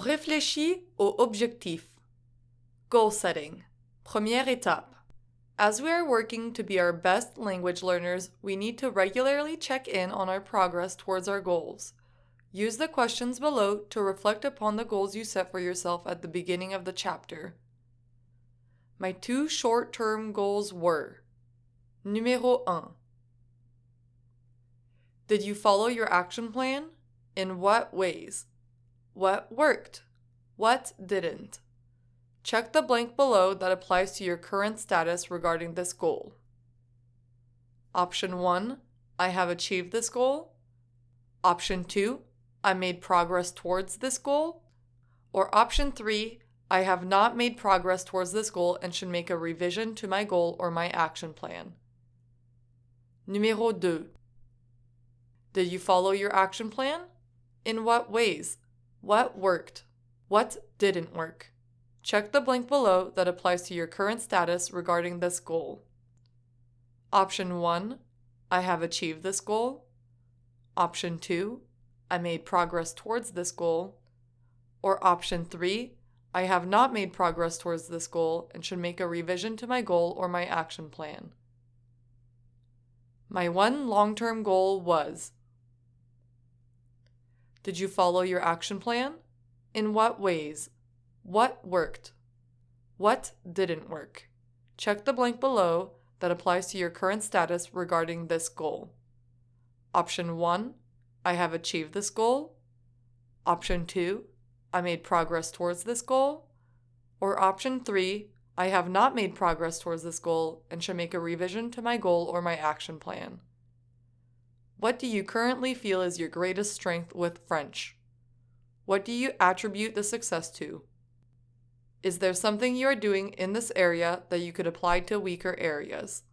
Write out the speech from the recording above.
réfléchis aux objectifs. Goal setting. Première étape. As we are working to be our best language learners, we need to regularly check in on our progress towards our goals. Use the questions below to reflect upon the goals you set for yourself at the beginning of the chapter. My 2 short-term goals were: Numéro 1. Did you follow your action plan? In what ways? What worked? What didn't? Check the blank below that applies to your current status regarding this goal. Option 1, I have achieved this goal. Option 2, I made progress towards this goal. Or option 3, I have not made progress towards this goal and should make a revision to my goal or my action plan. Numéro 2. Did you follow your action plan? In what ways? What worked? What didn't work? Check the blank below that applies to your current status regarding this goal. Option 1, I have achieved this goal. Option 2, I made progress towards this goal. Or option 3, I have not made progress towards this goal and should make a revision to my goal or my action plan. My 1 long-term goal was: Did you follow your action plan? In what ways? What worked? What didn't work? Check the blank below that applies to your current status regarding this goal. Option 1, I have achieved this goal. Option 2, I made progress towards this goal. Or option 3, I have not made progress towards this goal and should make a revision to my goal or my action plan. What do you currently feel is your greatest strength with French? What do you attribute the success to? Is there something you are doing in this area that you could apply to weaker areas?